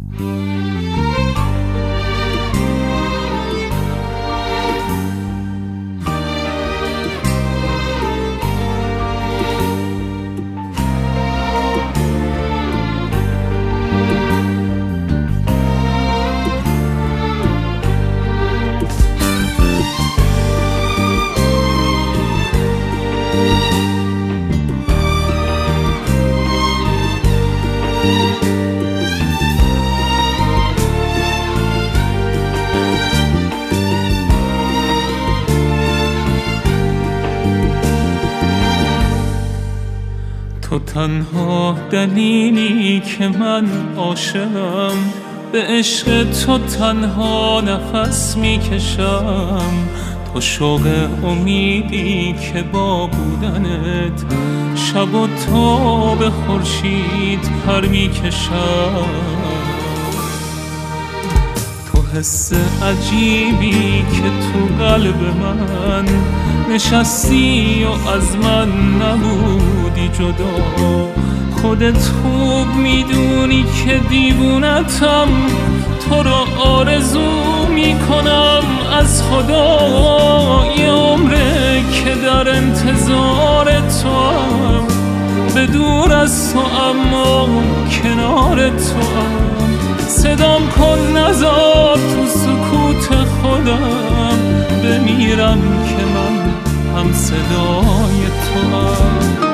تو تنها دلیلی که من عاشقم، به عشق تو تنها نفس میکشم. تو شوق امیدی که با بودنت شب و تا به خورشید پر میکشم. تو حس عجیبی که تو قلب من نشستی و از من نبودی جدا. خودت خوب میدونی که دیوونتم، تو رو آرزو میکنم از خدا. یه عمره که در انتظار تو هم، به دور از تو اما کنار تو هم. صدام کن نذار تو سکوت خودم بمیرم که من هم صدای تو هم.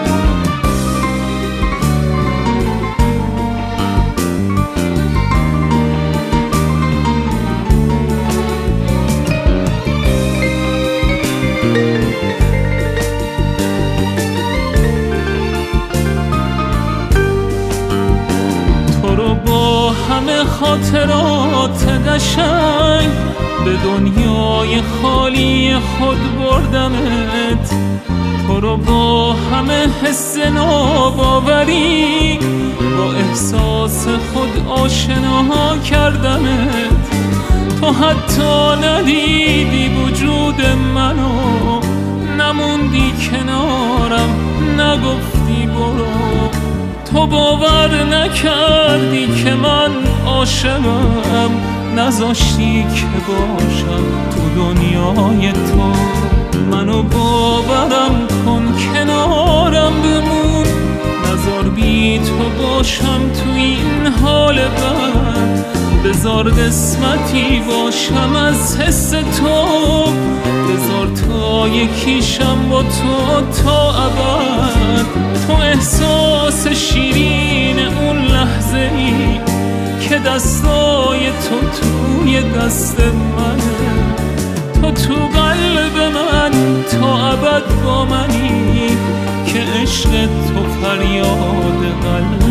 تو رو با همه خاطرات قشنگ به دنیای خالی خود بردمت. تو رو با همه حس ناباوری با احساس خود آشنا کردمت. تو حتی ندیدی وجود منو، نموندی کنارم، نگفتی برو. تو باور نکردی که من عاشقم، نذاشتی که باشم تو دنیای تو. منو باورم کن کنارم بمون، نذار بی تو باشم تو این حال بد. بذار قسمتی باشم از حس تو، بذار تا یکیشم با تو تا ابد. تو احساس شیرین اون لحظه ای که دستای تو توی دست منه. تو تو قلب من تا ابد با منی، که عشق تو فریاد قلب